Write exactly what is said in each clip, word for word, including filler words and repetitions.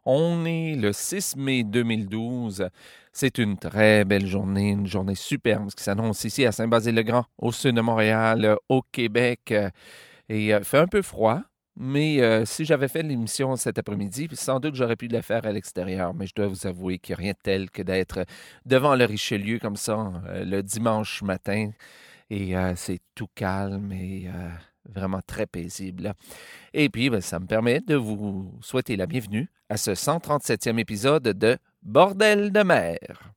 On est le six mai deux mille douze. C'est une très belle journée, une journée superbe qui s'annonce ici à Saint-Basile-le-Grand, au sud de Montréal, au Québec. Et il fait un peu froid, mais euh, si j'avais fait l'émission cet après-midi, sans doute j'aurais pu la faire à l'extérieur. Mais je dois vous avouer qu'il n'y a rien de tel que d'être devant le Richelieu comme ça, euh, le dimanche matin. Et euh, c'est tout calme et euh, vraiment très paisible. Et puis, ben, ça me permet de vous souhaiter la bienvenue à ce cent trente-septième épisode de Bordel de mer.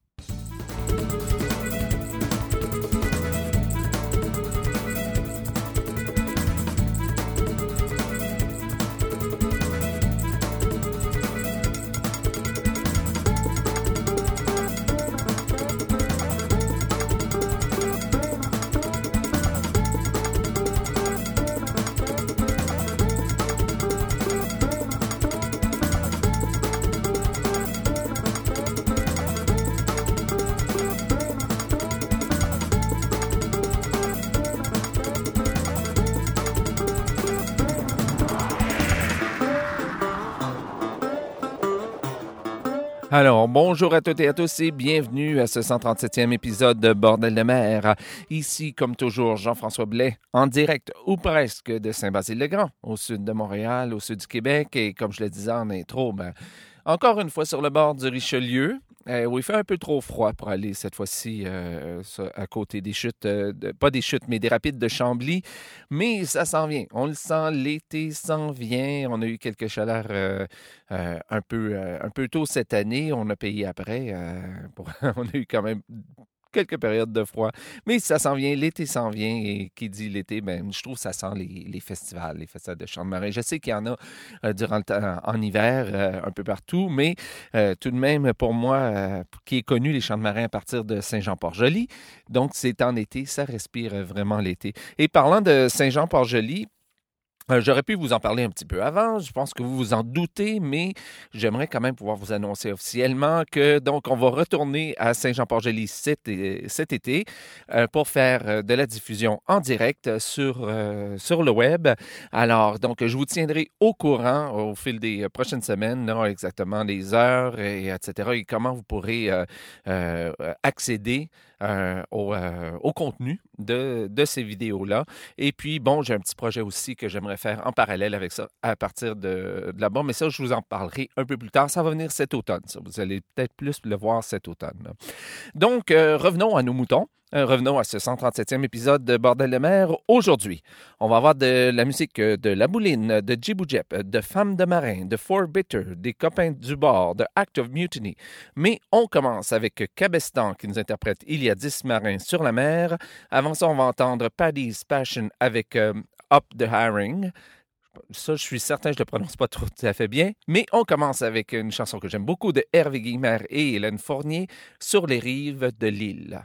Alors, bonjour à toutes et à tous et bienvenue à ce cent trente-septième épisode de Bordel de mer. Ici, comme toujours, Jean-François Blais, en direct ou presque de Saint-Basile-le-Grand, au sud de Montréal, au sud du Québec. Et comme je le disais en intro, ben, encore une fois sur le bord du Richelieu, euh, où il fait un peu trop froid pour aller cette fois-ci euh, à côté des chutes, euh, de, pas des chutes, mais des rapides de Chambly. Mais ça s'en vient. On le sent, l'été s'en vient. On a eu quelques chaleurs euh, euh, un, peu, euh, un peu tôt cette année. On a payé après. Euh, pour... on a eu quand même quelques périodes de froid. Mais ça s'en vient, l'été s'en vient. Et qui dit l'été, ben, je trouve que ça sent les, les festivals, les festivals de chants de marée. Je sais qu'il y en a euh, durant le temps, en hiver, euh, un peu partout, mais euh, tout de même, pour moi, euh, qui ai connu les chants de marée à partir de Saint-Jean-Port-Joli, donc c'est en été, ça respire vraiment l'été. Et parlant de Saint-Jean-Port-Joli, Euh, j'aurais pu vous en parler un petit peu avant, je pense que vous vous en doutez, mais j'aimerais quand même pouvoir vous annoncer officiellement que donc on va retourner à Saint-Jean-Port-Joli cet, cet été euh, pour faire euh, de la diffusion en direct sur, euh, sur le web. Alors, donc, je vous tiendrai au courant au fil des prochaines semaines, là, exactement les heures, et, etc., et comment vous pourrez euh, euh, accéder Euh, au, euh, au contenu de, de ces vidéos-là. Et puis, bon, j'ai un petit projet aussi que j'aimerais faire en parallèle avec ça à partir de, de là-bas, mais ça, je vous en parlerai un peu plus tard. Ça va venir cet automne, ça. Vous allez peut-être plus le voir cet automne, là. Donc, euh, revenons à nos moutons. Euh, revenons à ce cent trente-septième épisode de Bordel de mer. Aujourd'hui, on va avoir de la musique de La Bouline, de Djiboujep, de Femmes de Marin, de Four Bitter, des Copains du bord, de Act of Mutiny. Mais on commence avec Cabestan qui nous interprète Il y a dix marins sur la mer. Avant ça, on va entendre Paddy's Passion avec euh, Up the Herring. Ça, je suis certain que je ne le prononce pas trop tout à fait bien. Mais on commence avec une chanson que j'aime beaucoup de Hervé Guillemard et Hélène Fournier, Sur les rives de l'île.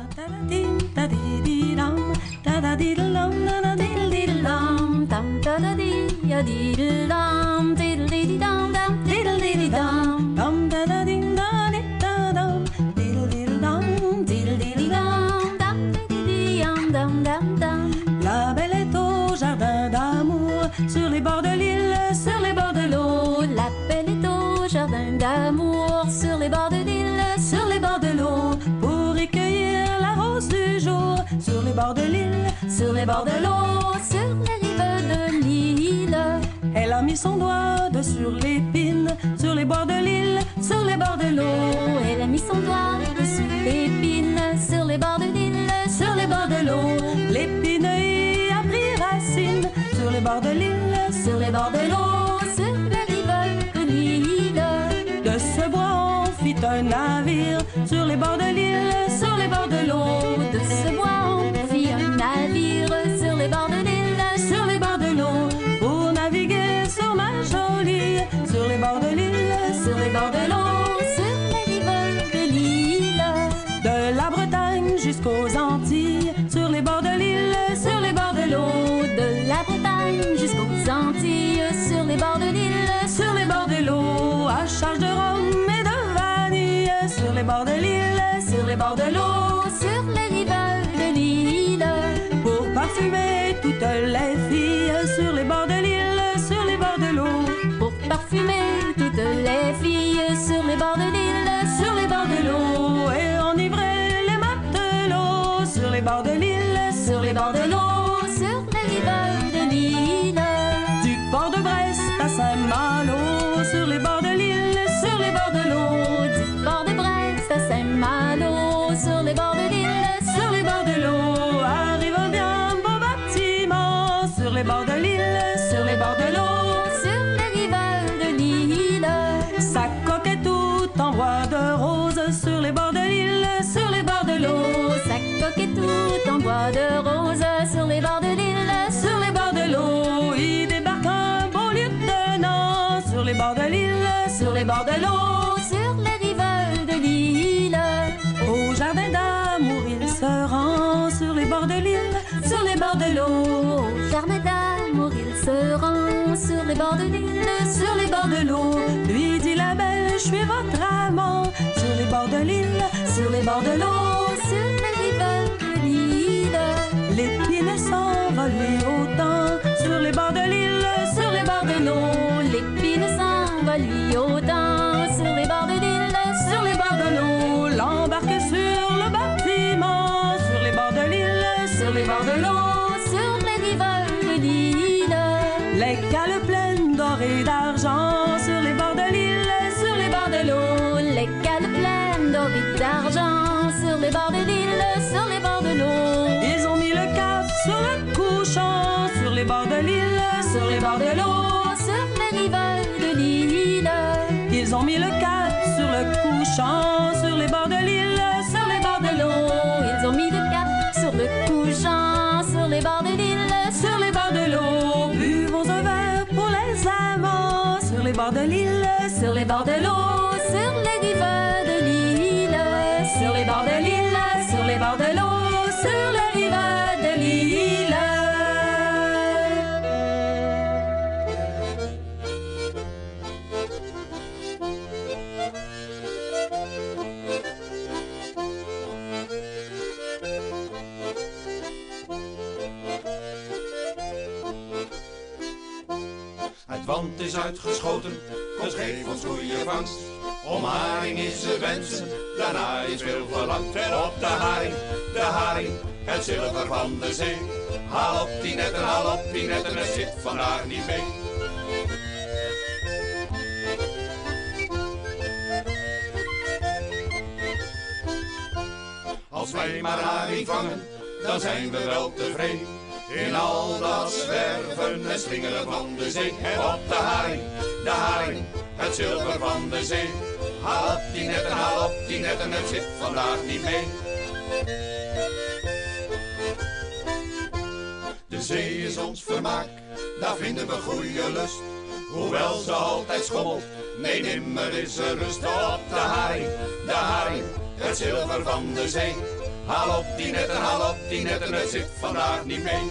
La belle est au jardin d'amour, sur les bords de l'île, sur les bords de l'eau. La belle est au jardin d'amour, sur les bords de l'île, sur les bords de l'eau. Pour y cueillir la rose du jour, sur les bords de l'île, sur les bords de l'eau, sur les rives de l'île. Elle a mis son doigt de sur l'épine, sur les bords de l'île, sur les bords de l'eau. Elle a mis son doigt de sur l'épine, sur les bords de l'île, sur les bords de l'eau. L'épine y a pris racine, sur les bords de l'île, sur les bords de l'eau, sur les rives de l'île. De ce bois on fit un navire, sur les bords de l'île, sur les bords de l'eau. De ce bois on fit un navire, sur les bords de l'île, sur les bords de l'eau. Pour naviguer sur ma jolie, sur les bords de l'île, sur les bords de l'eau, sur les rives de l'île. De la Bretagne jusqu'aux Antilles, sur les bords de l'île, sur les bords de l'eau. De la Bretagne jusqu'aux Antilles, sur les bords de l'île, sur les bords de l'eau. À charge de rhum et de vanille, sur les bords de l'île, sur les bords de l'eau, sur les rives de l'île. Pour parfumer toutes les filles, sur les bords de l'île, sur les bords de l'eau. Pour parfumer toutes les les bords de l'île, sur les bords de l'eau, et enivrer les matelots, sur les bords de l'île, sur les bords de l'eau, sur les rivages de l'île. Du port de Brest à Saint-Malo, sur les bords de l'île, sur les bords de l'eau, du port de Brest à Saint-Malo, sur les bords de l'île, sur les bords de l'eau, arrive un bien beau bâtiment, sur les bords de l'île, sur les bords de l'eau, sur les rivages de l'île. Sa coque est toute en bois de rose, sur les bords de l'île, sur les bords de l'eau. Sa coque est toute en bois de rose, sur les bords de l'île, sur les bords de l'eau. Il débarque un beau lieutenant, sur les bords de l'île, sur les bords de l'eau, sur les rivages de l'île. Au jardin d'amour il se rend, sur les bords de l'île, sur les bords de l'eau. Au jardin d'amour il se rend, sur les bords de l'île, sur les bords de l'eau. Lui dit la belle, je suis votre amant, sur les bords de l'île, sur les bords de l'eau, sur les rivages de l'île. L'épine s'envole lui autant, sur les bords de l'île, sur les bords de l'eau. L'épine s'envole lui autant, sur les bords de l'île, sur les bords de l'eau. L'embarque sur le bâtiment, sur les bords de l'île, sur les bords de l'eau, sur les rivages de l'île. Les cales pleines d'or et d'argent, sur les bords de l'île, sur les bords de l'eau. Les cales pleines d'or et d'argent, sur les bords de l'île, sur les bords de l'eau. Ils ont mis le cap sur le couchant, sur les bords de l'île, sur les bords de l'eau, sur les rivages de l'île. Ils ont mis le cap sur le couchant, sur les bords de l'île, sur les bords de l'eau. Ils ont mis le cap sur le couchant, sur les bords de l'île, sur les bords de l'eau. Buvons un verre pour les amants, sur les bords de l'île, sur les bords de l'eau, sur les rivages de l'île, sur les bords de l'île, sur les bords de l'eau, sur les rivages de l'île. Het wand is uitgeschoten, ons geef ons goede vangst. Om haring is ze wensen, daarna is veel verlangd. En op de haring, de haring, het zilver van de zee. Haal op die netten, haal op die netten, het zit vandaag niet mee. Als wij maar haring vangen, dan zijn we wel tevreden. In al dat zwerven en slingeren van de zee. En op de haring, de haring, het zilver van de zee. Haal op die netten, haal op die netten, het zit vandaag niet mee. De zee is ons vermaak, daar vinden we goede lust. Hoewel ze altijd schommelt, nee nimmer is er rust. Op de haring, de haring, het zilver van de zee. Haal op die netten, haal op die netten, het zit vandaag niet mee.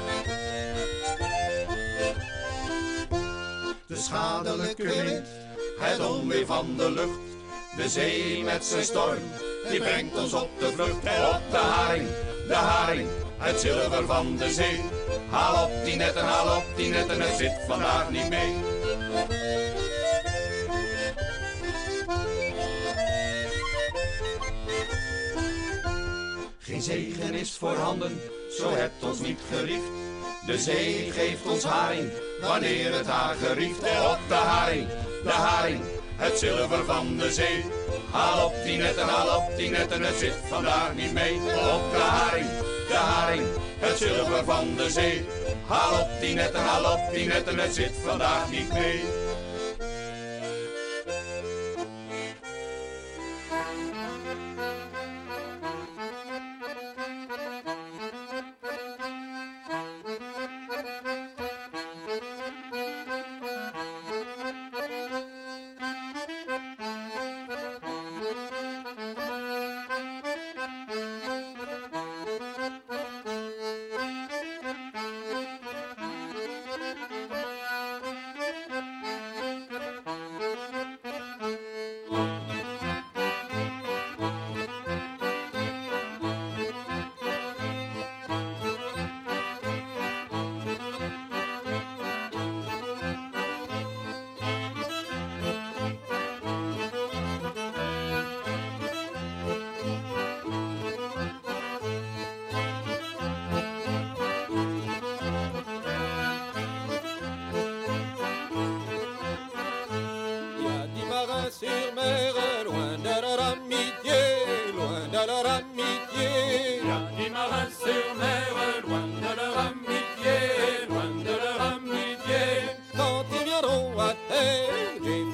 De schadelijke wind, het onweer van de lucht. De zee met zijn storm, die brengt ons op de vlucht. En op de haring, de haring, het zilver van de zee. Haal op die netten, haal op die netten, het zit vandaag niet mee. Geen zegen is voorhanden, zo hebt ons niet geriefd. De zee geeft ons haring, wanneer het haar gerieft. En op de haring, de haring, het zilver van de zee. Haal op die netten, haal op die netten, het zit vandaag niet mee. Op de haring, de haring, het zilver van de zee. Haal op die netten, haal op die netten, het zit vandaag niet mee.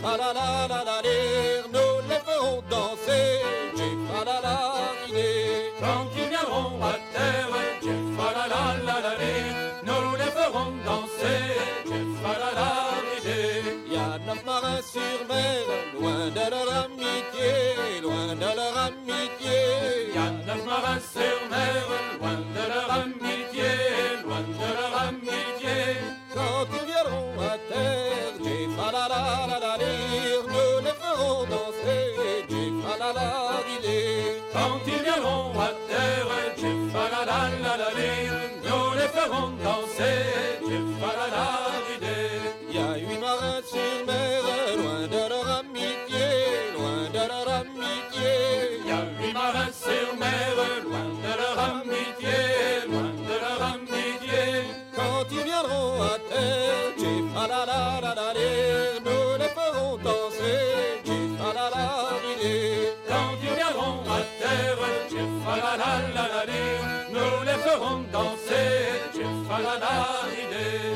Jif-a-la-la-la-la-lire, nous les ferons danser. Jif-a-la-la-la-lire. Quand ils viendront à terre, Jif-a-la-la-la-la-lire, nous les ferons danser. Jif-a-la-la-la-lire. Y a neuf marins sur mer, loin de leur amitié, loin de leur amitié. Y a neuf marins sur mer, loin de leur amitié, loin de leur amitié. Quand ils viendront à terre, Jif-a-la-la-la-la-lire, nous les ferons danser. Jif-a-la-la-la-lire. Quand ils viendront à terre, Jif-a-la-la-la-la-lire, nous les ferons danser. Jif-a-la-la-la-lire. Y a huit marins sur mer, loin de leur amitié, loin de leur amitié. Y a huit marins sur mer, loin de leur amitié, loin de leur amitié. Quand ils viendront à terre, Jif-a-la-la-la-la-lire, nous les ferons danser. Jif-a-la-la-la-lire. Quand ils viendront à terre, Jif-a-la-la-la-la-lire, nous les ferons danser. Jif-a-la-la-la-lire.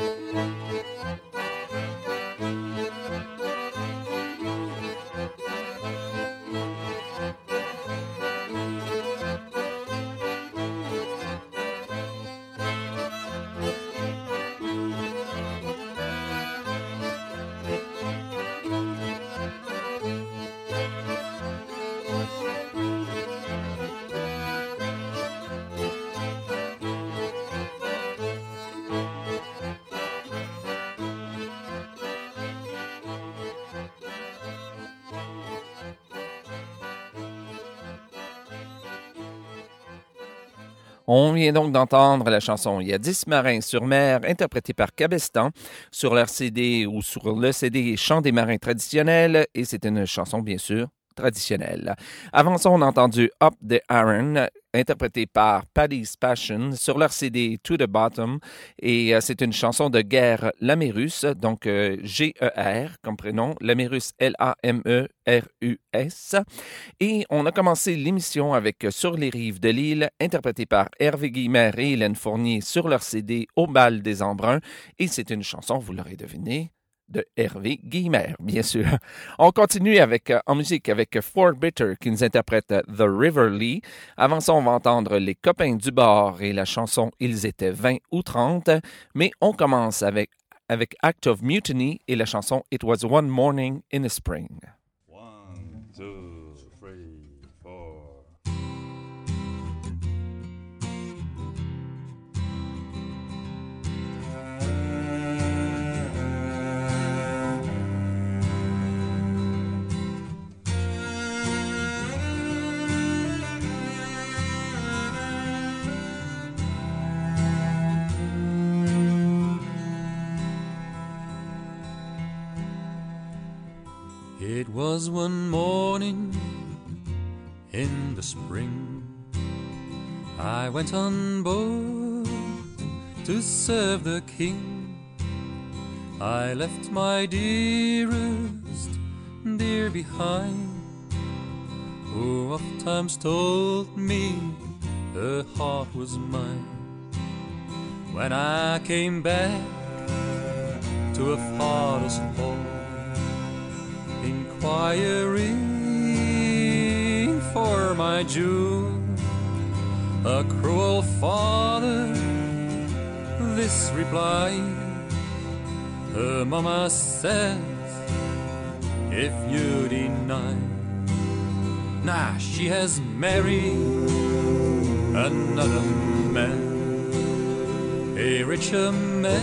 On vient donc d'entendre la chanson « Il y a dix marins sur mer » interprétée par Cabestan sur leur C D ou sur le C D Chant des marins traditionnels, et c'est une chanson bien sûr traditionnelle. Avant ça, on a entendu « Up the Iron » interprété par Paddy's Passion sur leur C D To the Bottom, et euh, c'est une chanson de guerre Lamérus, donc euh, G E R comme prénom, Lamérus L A M E R U S. Et on a commencé l'émission avec Sur les rives de l'île, interprété par Hervé Guillemert et Hélène Fournier sur leur C D Au bal des embruns, et c'est une chanson, vous l'aurez deviné, de Hervé Guillemert, bien sûr. On continue avec, euh, en musique avec Fort Bitter qui nous interprète The River Lee. Avant ça, on va entendre Les copains du bord et la chanson Ils étaient vingt ou trente. Mais on commence avec, avec Act of Mutiny et la chanson It Was One Morning in the Spring. One, two, three, four. It was one morning in the spring, I went on board to serve the king. I left my dearest dear behind, who oft times told me her heart was mine. When I came back to a father's hall, inquiring for my jewel, a cruel father this replied, her mama says, if you deny, nah, she has married another man, a richer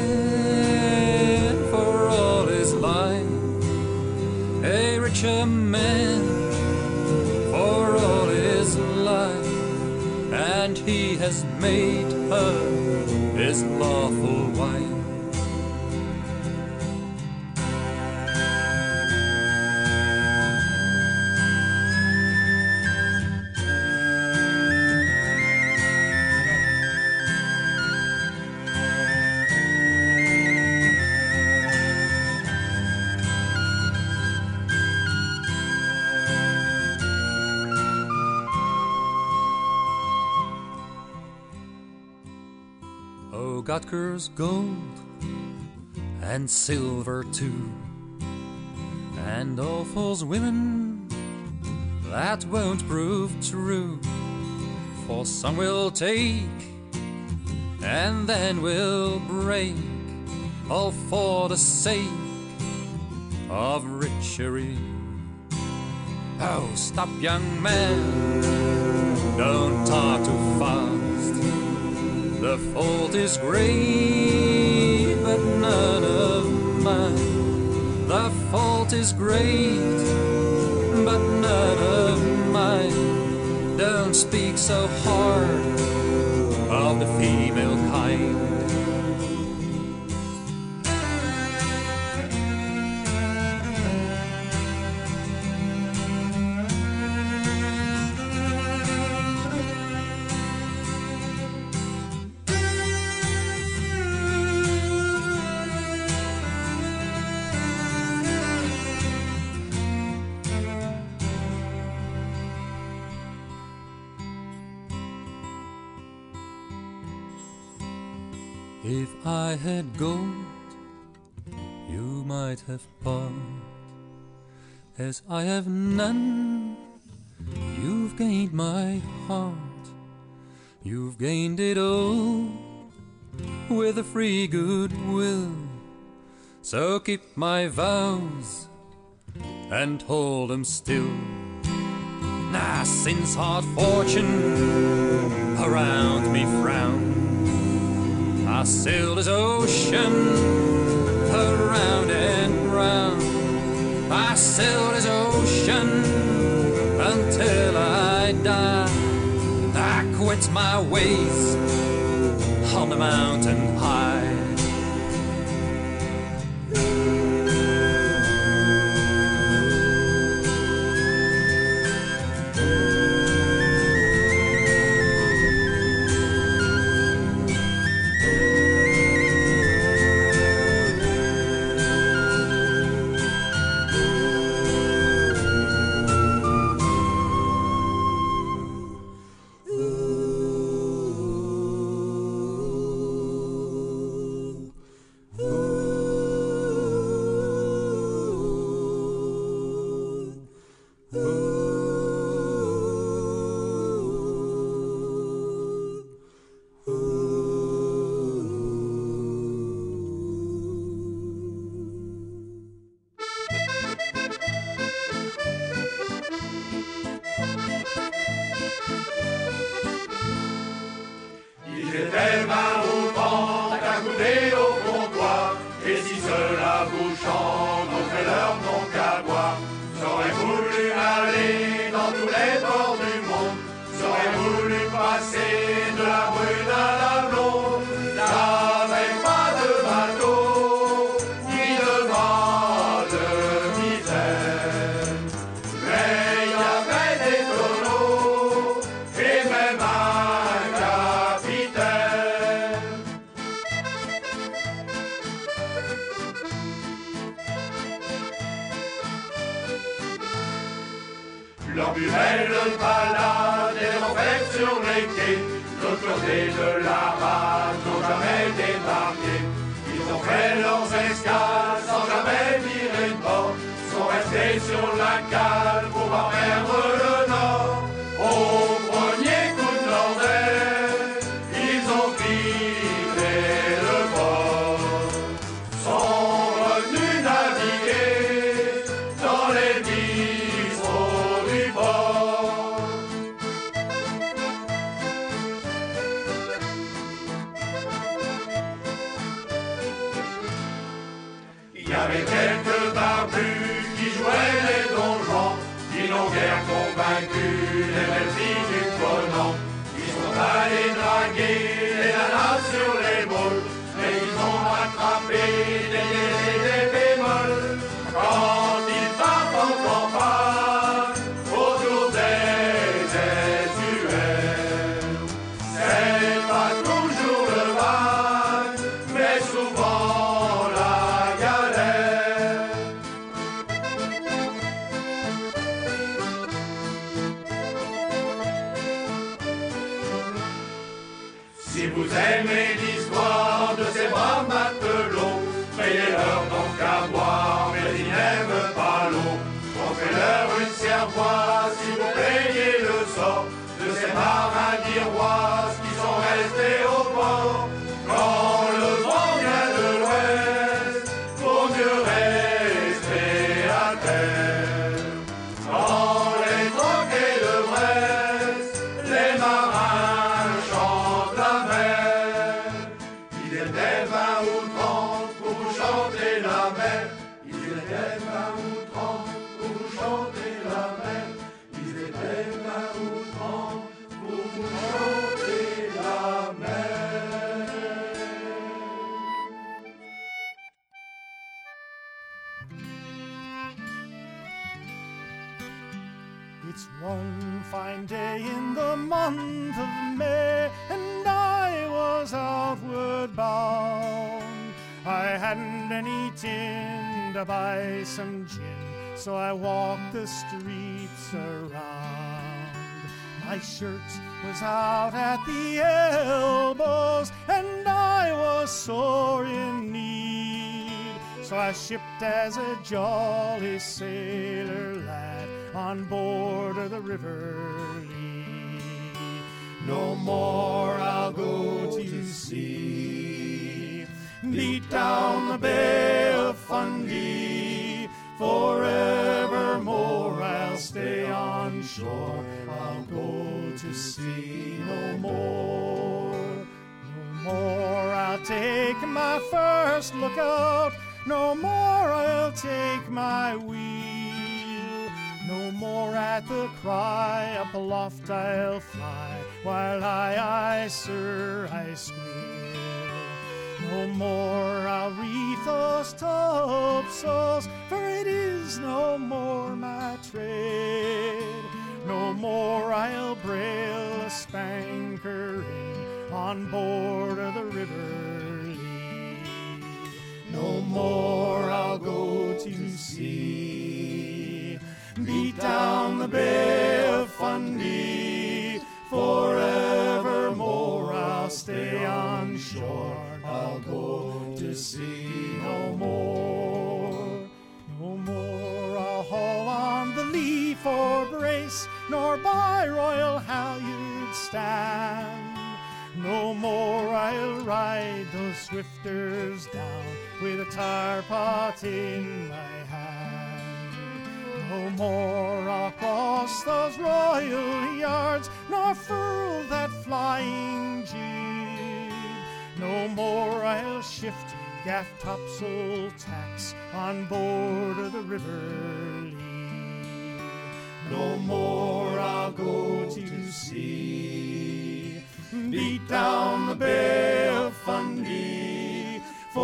man for all his life, a richer man for all his life, and he has made her his lawful wife. Got girls gold and silver too, and all false women, that won't prove true. For some will take and then will break, all for the sake of richery. Oh, stop, young man, don't talk too fast. The fault is great, but none of mine. The fault is great, but none of mine. Don't speak so hard of the female kind. If I had gold, you might have bought. As I have none, you've gained my heart. You've gained it all with a free goodwill. So keep my vows and hold them still. Now, since hard fortune around me frowns, I sail this ocean around and round. I sail this ocean until I die. I quit my ways on the mountain high. Leur plus belle balade est en fête sur les quais. L'autre côté de la rade n'ont jamais débarqué. Ils ont fait leurs escales sans jamais virer de bord. Sont restés sur la cale pour pas perdre le nord. Au premier coup de leur aile, ils ont quitté le port. Sont revenus naviguer dans les bistrots du port. Il y avait quelques barbus qui jouaient les donjons, qui n'ont guère convaincu les belles filles du Ponant. Ils sont allés draguer les nanas sur les moules, mais ils ont attrapé des dièses et des bémols. Quand ils partent en campagne, autour des estuaires, c'est pas toujours le bagne, mais souvent la galère. Si vous aimez l'histoire de ces braves matelots, payez-leur donc à boire, mais ils n'aiment pas l'eau. Offrez-leur une cervoise si vous plaignez le sort de ces marins d'Iroise qui sont restés au port. Quand le vent vient de l'ouest, vaut mieux rester à terre. Dans les troquets de Brest, les marins chantent la mer. Il était vingt ou trente pour chanter la mer. Il était vingt ou trente pour chanter la mer. Il était vingt ou trente pour chanter la mer. It's one fine day in the month of May, and I was outward bound. I hadn't any tin to buy some gin, so I walked the streets around. My shirt was out at the elbows, and I was sore in need, so I shipped as a jolly sailor lad on board of the River Lee. No more I'll go to sea, beat down the Bay of Fundy. Forevermore I'll stay on shore, I'll go to sea no more. No more I'll take my first lookout, no more I'll take my wheel. No more at the cry up aloft I'll fly, while I, I, sir, I squeal. No more I'll reef those topsails, for it is no more my trade. No more I'll brail a spanker in on board of the River Lee. No more I'll go to sea, beat down the Bay of Fundy. Forevermore I'll stay on shore, I'll go to sea no more. No more I'll haul on the lee for brace, nor by royal halyard stand. No more I'll ride those swifters down with a tar pot in my hand. No more I'll cross those royal yards, nor furl that flying jib. No more I'll shift gaff topsail tacks on board of the River Lee. No more I'll go to sea, beat down the Bay of Fundy.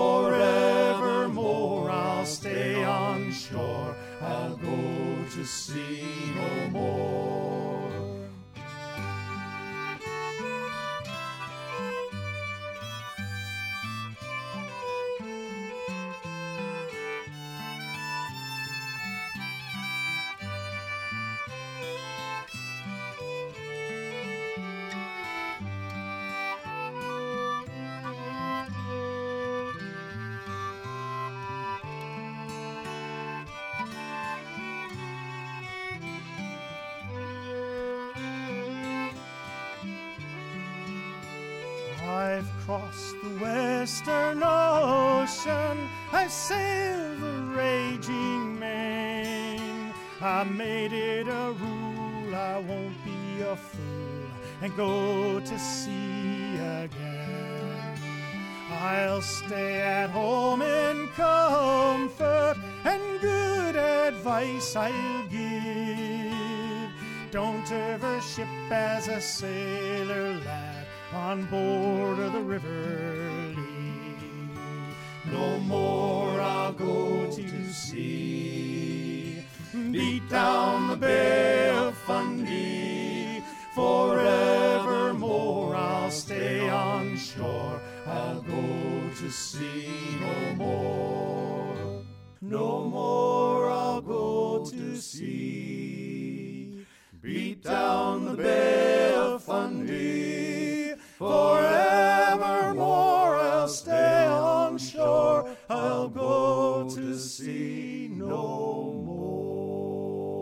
Forevermore I'll stay on shore, I'll go to sea no more. I've crossed the western ocean, I've sailed the raging main. I made it a rule I won't be a fool and go to sea again. I'll stay at home in comfort, and good advice I'll give. Don't ever ship as a sailor lad on board of the River Lee. No more I'll go to sea, beat down the Bay of Fundy. Forevermore I'll stay on shore, I'll go to sea no more. No more I'll go to sea, beat down the Bay of Fundy. Forevermore I'll stay on shore, I'll go to sea no more.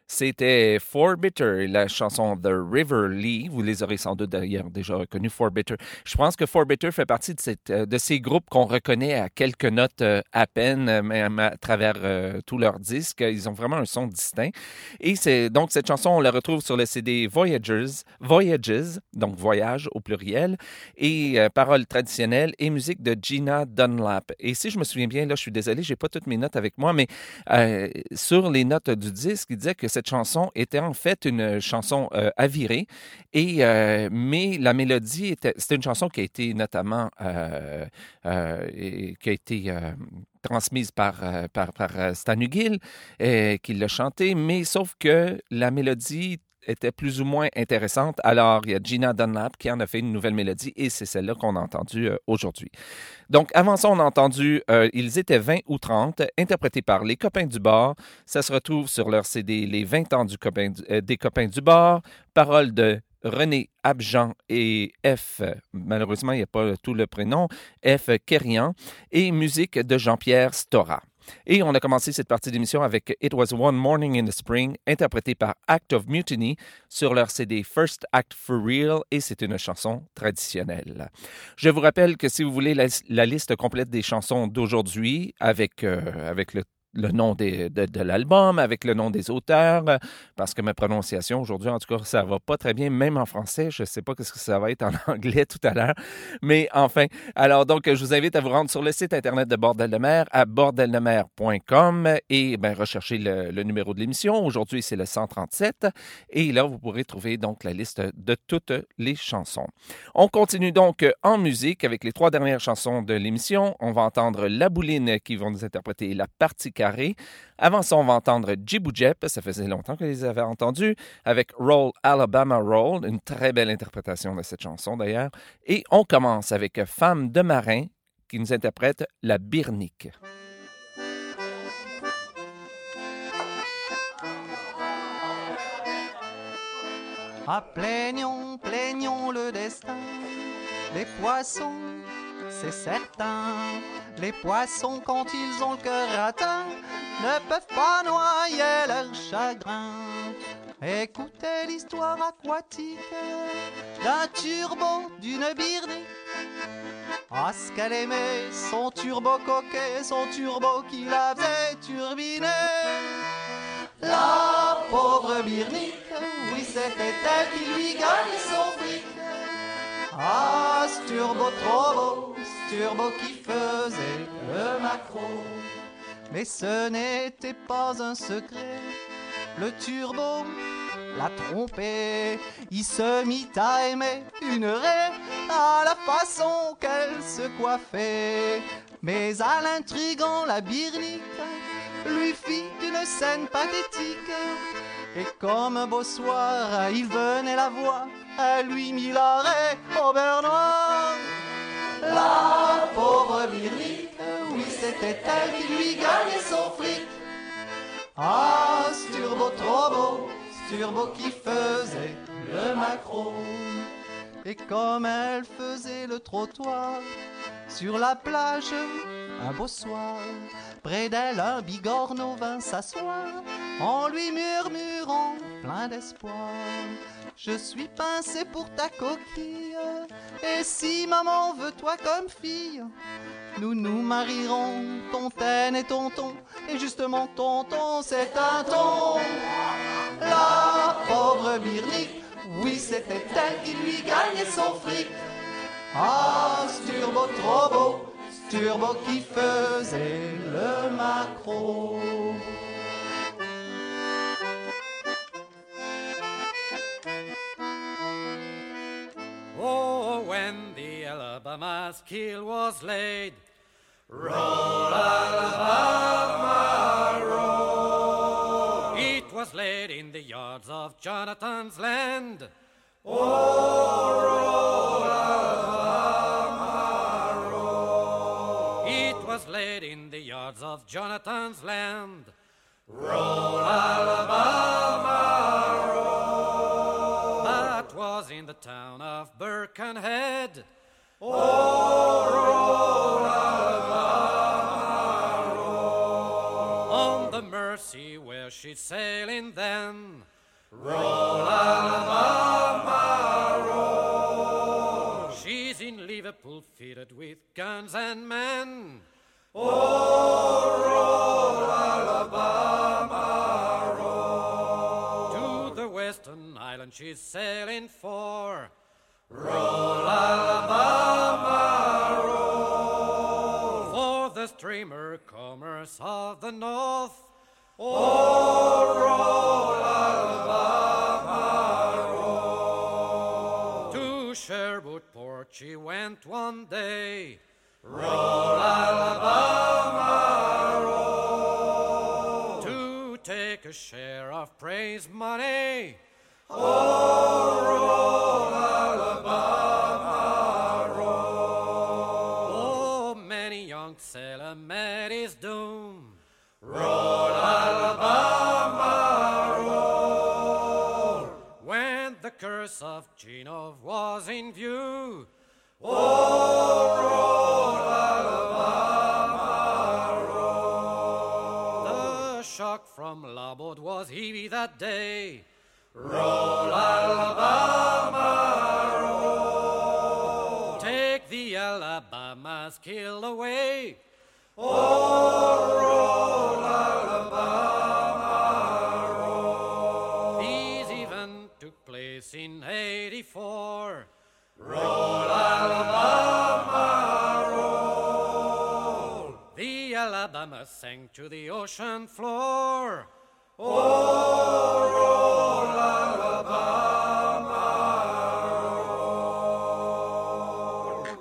C'était Four Bitter, la chanson The River Lee. Vous les aurez sans doute d'ailleurs déjà reconnus, Four Bitter. Je pense que Four Bitter fait partie de, cette, de ces groupes qu'on reconnaît à quelques notes euh, à peine, même à travers euh, tous leurs disques. Ils ont vraiment un son distinct. Et c'est donc cette chanson, on la retrouve sur le C D Voyagers, Voyages, donc Voyage au pluriel, et euh, paroles traditionnelles et musique de Gina Dunlap. Et si je me souviens bien, là, je suis désolé, j'ai pas toutes mes notes avec moi, mais euh, sur les notes du disque, il disait que cette chanson était en fait une chanson euh, avirée, et, euh, mais la mélodie, était, c'était une chanson qui a été notamment euh, euh, et, qui a été euh, transmise par, euh, par, par Stan Hugill, euh, qui l'a chantée, mais sauf que la mélodie était plus ou moins intéressante. Alors, il y a Gina Dunlap qui en a fait une nouvelle mélodie et c'est celle-là qu'on a entendue euh, aujourd'hui. Donc, avant ça, on a entendu euh, Ils étaient vingt ou trente, interprété par Les Copains du Bar. Ça se retrouve sur leur C D Les vingt ans du copain du, euh, des Copains du Bar. Paroles de René Abjan et F, malheureusement, il n'y a pas tout le prénom, F. Kerian, et musique de Jean-Pierre Stora. Et on a commencé cette partie d'émission avec It Was One Morning in the Spring, interprété par Act of Mutiny sur leur C D First Act for Real, et c'est une chanson traditionnelle. Je vous rappelle que si vous voulez la, la liste complète des chansons d'aujourd'hui, avec, euh, avec le le nom des, de, de l'album, avec le nom des auteurs, parce que ma prononciation aujourd'hui, en tout cas, ça va pas très bien, même en français. Je sais pas ce que ça va être en anglais tout à l'heure. Mais enfin, alors donc, je vous invite à vous rendre sur le site Internet de Bordel de mer à bordel de mer point com et ben, rechercher le, le numéro de l'émission. Aujourd'hui, c'est le cent trente-sept. Et là, vous pourrez trouver donc la liste de toutes les chansons. On continue donc en musique avec les trois dernières chansons de l'émission. On va entendre La Bouline qui vont nous interpréter la partie carrée. Avant ça, on va entendre Jibou Jep, ça faisait longtemps que je les avais entendus, avec Roll Alabama Roll, une très belle interprétation de cette chanson d'ailleurs. Et on commence avec Femme de marin qui nous interprète La Birnique. Ah, plaignons, plaignons le destin des poissons, c'est certain. Les poissons, quand ils ont le cœur atteint, ne peuvent pas noyer leur chagrin. Écoutez l'histoire aquatique d'un turbo, d'une birnique. Ah, ce qu'elle aimait, son turbo coquet, son turbo qui la faisait turbiner. La pauvre birnique, oui, c'était elle qui lui gagnait son fric. Ah, ce turbo trop beau, ce turbo qui faisait le maquereau. Mais ce n'était pas un secret, le turbo l'a trompé. Il se mit à aimer une raie à la façon qu'elle se coiffait. Mais à l'intrigant la birnique lui fit une scène pathétique. Et comme un beau soir, il venait la voir, elle lui mit l'arrêt au beurre noir. La pauvre birnique, oui, c'était elle qui lui gagnait son fric. Ah, ce turbo trop beau, ce turbo qui faisait le maquereau. Et comme elle faisait le trottoir sur la plage, un beau soir, près d'elle un bigorneau vint s'asseoir en lui murmurant plein d'espoir. Je suis pincé pour ta coquille, et si maman veut toi comme fille, nous nous marierons, tontaine et tonton, et justement tonton c'est un ton. La pauvre birnique, oui c'était elle qui lui gagnait son fric. Ah, ce turbo trop beau, ce turbo qui faisait le maquereau. Oh, when the Alabama's keel was laid, roll, Alabama, roll. It was laid in the yards of Jonathan's land. Oh, roll, Alabama, roll. It was laid in the yards of Jonathan's land. Roll, Alabama, roll. That was in the town of Birkenhead. Oh, roll, Alabama, roll. On the mercy, where she's sailing then. Roll, Alabama, roll. She's in Liverpool, fitted with guns and men. Oh, roll, Alabama, roll. To the western island she's sailing for. Roll, Alabama, roll. For the streamer commerce of the north. Oh, roll, Alabama, roll. To Sherwood Port she went one day. Roll, Alabama, roll. To take a share of praise money. Oh, roll, Alabama, roll. Oh, many young sailor met his doom. Roll, Alabama, roll. When the curse of Genova was in view. Oh, roll, Alabama, roll. The shock from larboard was heavy that day. Roll, Alabama, roll. Take the Alabama's killed away. Oh, roll, Alabama, roll. These events took place in eighty-four. Roll, Alabama, roll. The Alabama sank to the ocean floor. Oh, roll, Alabama, roll.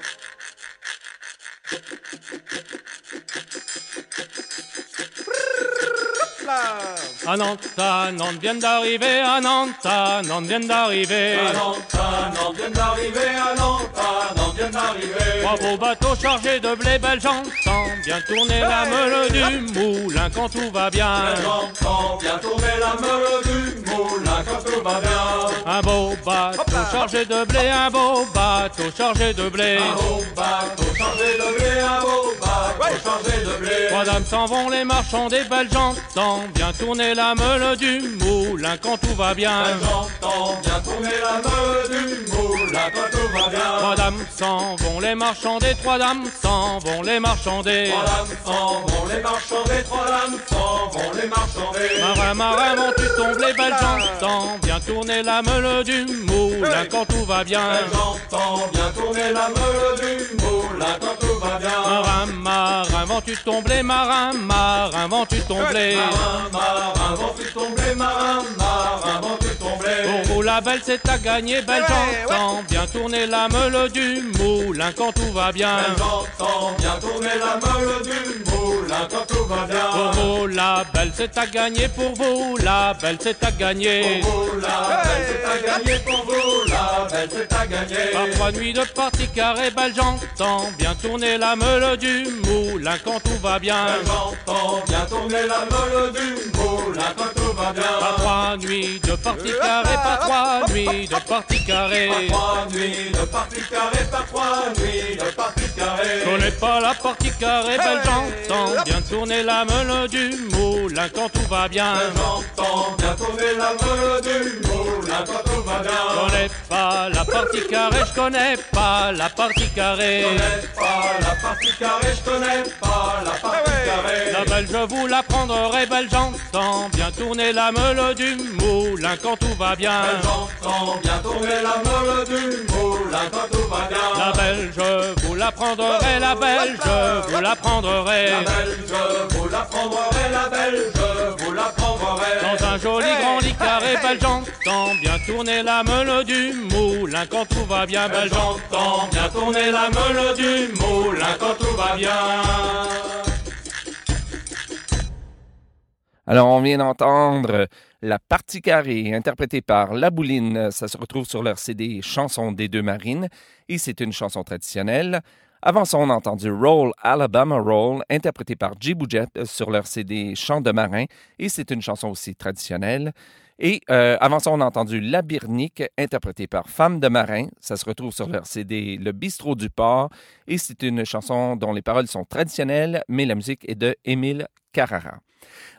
À Nantes, à Nantes vient d'arriver, à Nantes, à Nantes vient d'arriver. À Nantes, à Nantes vient d'arriver, à Nantes, à Nantes vient d'arriver. Trois beaux bateaux chargés de blé, belle j'entends bien tourner la meule du moulin quand tout va bien. J'entends bien tourner la meule du moulin quand tout va bien. Un beau bateau chargé de blé, un beau bateau chargé de blé. Un beau bateau chargé de blé, un beau bateau chargé de blé. Trois dames s'en vont, les marchands des belles j'entends bien tourner la meule du moulin quand tout va bien. J'entends bien tourner la meule du moulin quand tout va bien. Trois dames s'en vont, les marchandés, trois dames s'en vont, les marchandés. Trois dames s'en vont, les marchandés, trois dames s'en vont, les marchandés. Marin, marin, vont-tu tomber, belle j'entends bien tourner la meule du moulin quand tout va bien. J'entends bien tourner la meule du moulin quand tout va bien. Marin, marin, vends-tu tomber, marin, marin, vends-tu tomber. Marin, marin, vont-tu tomber, marin, marin, vont-tu tomber. Pour vous la belle c'est à gagner, belle j'entends bien tourner la meule du moulin quand tout va bien. J'entends bien tourner la meule du moulin quand tout va bien. Pour vous la belle c'est à gagner, pour vous la belle c'est à gagner. Pour vous la belle c'est à gagner, pour vous la belle c'est à gagner. Par trois nuits de partie carrée, belle j'entends bien tourner la meule du moulin quand tout va bien. J'entends bien tourner la meule du moulin quand tout va bien. Par trois nuits de partie carrée, par trois nuits de partie carrée. Par trois nuits de partie carrée, par trois nuits de partie carrée. Je connais pas la partie carrée, belle j'entends bien tourner la meule du moulin quand tout va bien. J'entends bien tourner la meule du moulin quand tout va bien. Je connais pas la partie carrée, je connais pas la partie carrée. Je connais pas la partie carrée, je connais pas la partie carrée. La belle je vous la prendrai, belle j'entends bien tourner la meule du moulin quand tout va bien. J'entends bien tourner la meule du moulin quand tout va bien. La belle je vous la prendrai, la belle je vous la prendrai. La belle je vous la prendrai, la belle je vous la prendrai. Dans un joli grand lit carré, belle j'entends bien tourner la meule du moulin quand tout va bien. Belle J'entends bien tourner la meule du moulin quand tout va bien. Alors, on vient d'entendre La partie carrée, interprétée par La Bouline. Ça se retrouve sur leur C D Chansons des deux marines et c'est une chanson traditionnelle. Avant ça, on a entendu Roll, Alabama Roll, interprétée par J. Jet sur leur C D Chants de marin et c'est une chanson aussi traditionnelle. Et euh, avant ça, on a entendu La Birnique, interprétée par Femme de marin. Ça se retrouve sur leur C D Le Bistrot du Port et c'est une chanson dont les paroles sont traditionnelles, mais la musique est de Émile Carrara.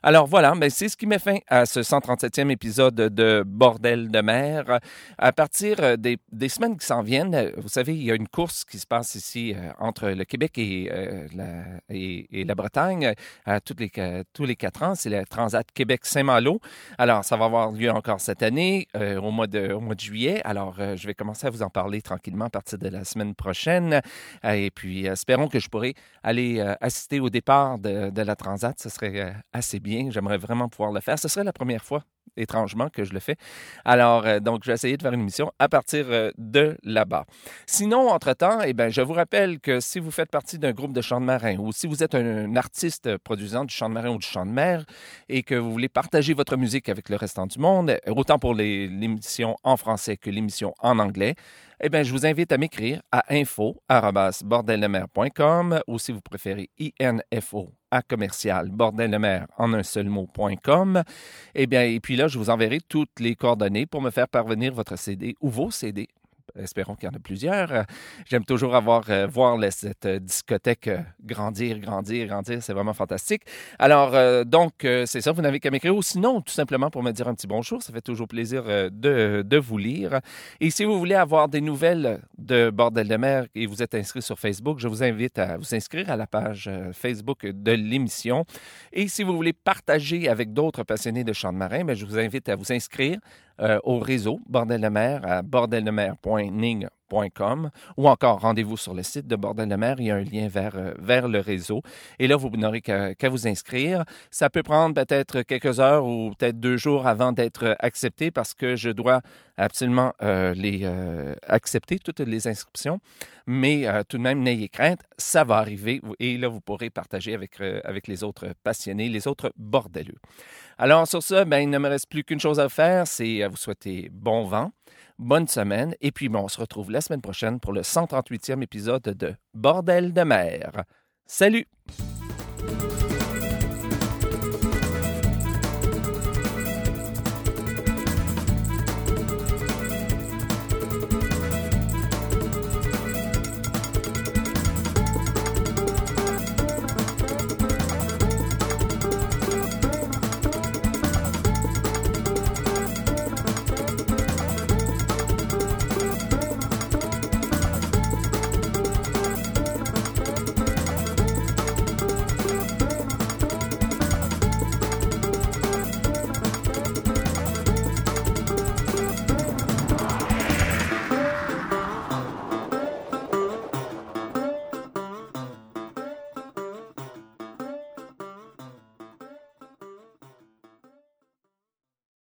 Alors voilà, ben, c'est ce qui met fin à ce cent trente-septième épisode de Bordel de mer. À partir des, des semaines qui s'en viennent, vous savez, il y a une course qui se passe ici euh, entre le Québec et, euh, la, et, et la Bretagne euh, toutes les, euh, tous les quatre ans. C'est le Transat Québec-Saint-Malo. Alors, ça va avoir lieu encore cette année, euh, au, mois de, au mois de juillet. Alors, euh, je vais commencer à vous en parler tranquillement à partir de la semaine prochaine. Euh, et puis, espérons que je pourrai aller euh, assister au départ de, de la Transat. Ce serait euh, assez bien. J'aimerais vraiment pouvoir le faire. Ce serait la première fois, étrangement, que je le fais. Alors, euh, donc, je vais essayer de faire une émission à partir euh, de là-bas. Sinon, entre-temps, eh bien, je vous rappelle que si vous faites partie d'un groupe de chant de marin ou si vous êtes un, un artiste produisant du chant de marin ou du chant de mer et que vous voulez partager votre musique avec le restant du monde, autant pour les, l'émission en français que l'émission en anglais, eh bien, je vous invite à m'écrire à info arobase bordeldemer point com ou si vous préférez info à commercial bordeldemer en un seul mot point com. Eh bien, et puis là, je vous enverrai toutes les coordonnées pour me faire parvenir votre C D ou vos C D. Espérons qu'il y en a plusieurs. J'aime toujours avoir, euh, voir la, cette euh, discothèque euh, grandir, grandir, grandir. C'est vraiment fantastique. Alors, euh, donc, euh, c'est ça. Vous n'avez qu'à m'écrire ou sinon, tout simplement pour me dire un petit bonjour. Ça fait toujours plaisir euh, de, de vous lire. Et si vous voulez avoir des nouvelles de Bordel de mer et vous êtes inscrit sur Facebook, je vous invite à vous inscrire à la page euh, Facebook de l'émission. Et si vous voulez partager avec d'autres passionnés de chant de marin, bien, je vous invite à vous inscrire Euh, au réseau Bordel de mer à bordeldemer point ning point com ou encore rendez-vous sur le site de Bordel de mer. Il y a un lien vers, euh, vers le réseau. Et là, vous n'aurez qu'à, qu'à vous inscrire. Ça peut prendre peut-être quelques heures ou peut-être deux jours avant d'être accepté parce que je dois absolument euh, les euh, accepter, toutes les inscriptions. Mais euh, tout de même, n'ayez crainte, ça va arriver. Et là, vous pourrez partager avec, euh, avec les autres passionnés, les autres bordeleux. Alors, sur ça, ben, il ne me reste plus qu'une chose à faire, c'est à vous souhaiter bon vent, bonne semaine, et puis bon, on se retrouve la semaine prochaine pour le cent trente-huitième épisode de Bordel de mer. Salut!